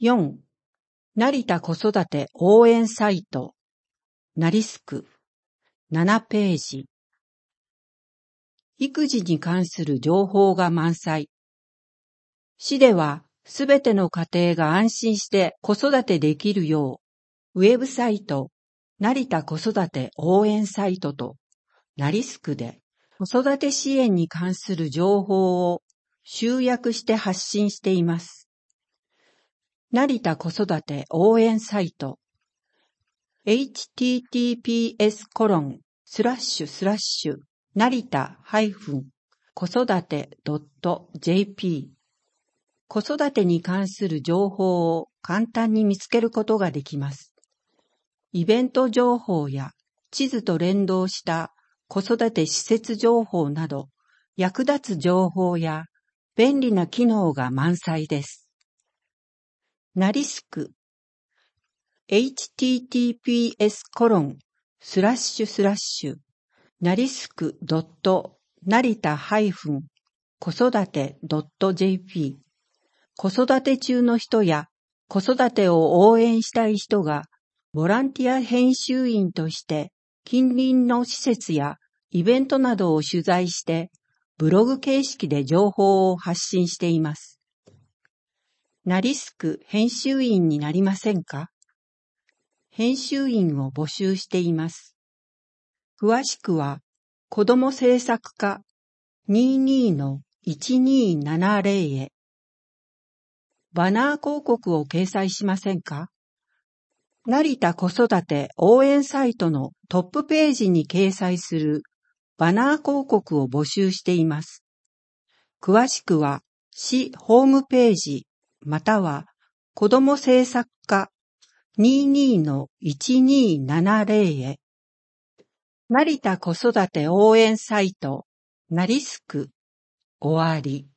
4. 成田子育て応援サイトナリスク7ページ。育児に関する情報が満載。市ではすべての家庭が安心して子育てできるよう、ウェブサイト成田子育て応援サイトとナリスクで子育て支援に関する情報を集約して発信しています。成田子育て応援サイト https:// 成田子育て .jp 子育てに関する情報を簡単に見つけることができます。イベント情報や地図と連動した子育て施設情報など役立つ情報や便利な機能が満載です。ナリスク https:// ナリスク 成田子育て .jp 子育て中の人や子育てを応援したい人がボランティア編集員として近隣の施設やイベントなどを取材してブログ形式で情報を発信しています。ナリスク編集員になりませんか？編集員を募集しています。詳しくは子ども政策課 22-1270 へ。バナー広告を掲載しませんか？成田子育て応援サイトのトップページに掲載するバナー広告を募集しています。詳しくは市ホームページまたは子ども政策課 22-1270 へ。成田子育て応援サイトナリスク終わり。